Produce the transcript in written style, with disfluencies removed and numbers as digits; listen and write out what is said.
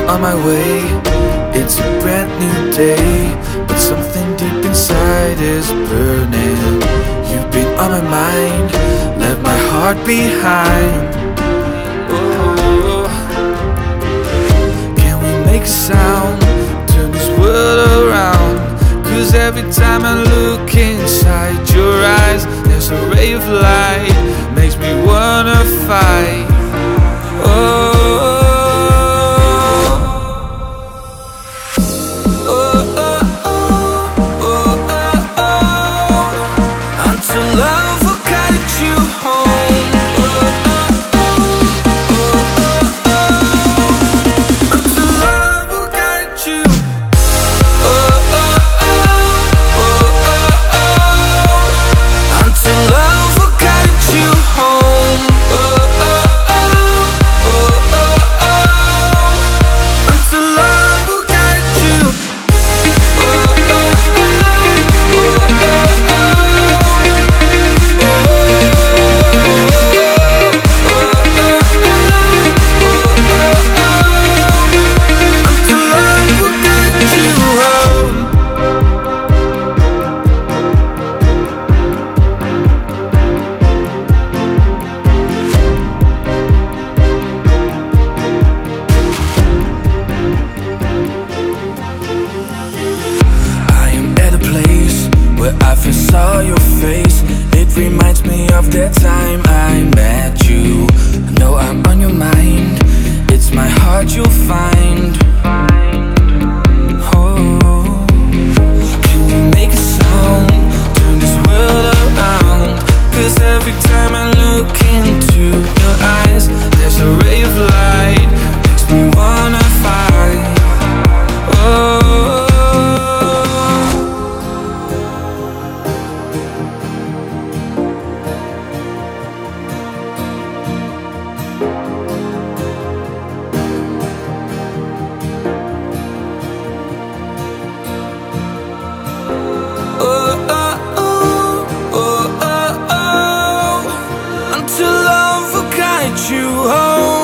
on my way. It's a brand new day, but something deep inside is burning. You've been on my mind, left my heart behind. Oh, can we make a sound, turn this world around? 'Cause every time I look inside your eyes, there's a ray of light, makes me wanna fight. Oh, I first saw your face, it reminds me of that time I met you. I know I'm on your mind, it's my heart you'll find. Oh, can we make a sound, turn this world around? 'Cause every time I look into your eyes, there's a ray of light, makes me wanna fight. Oh, until love will guide you home.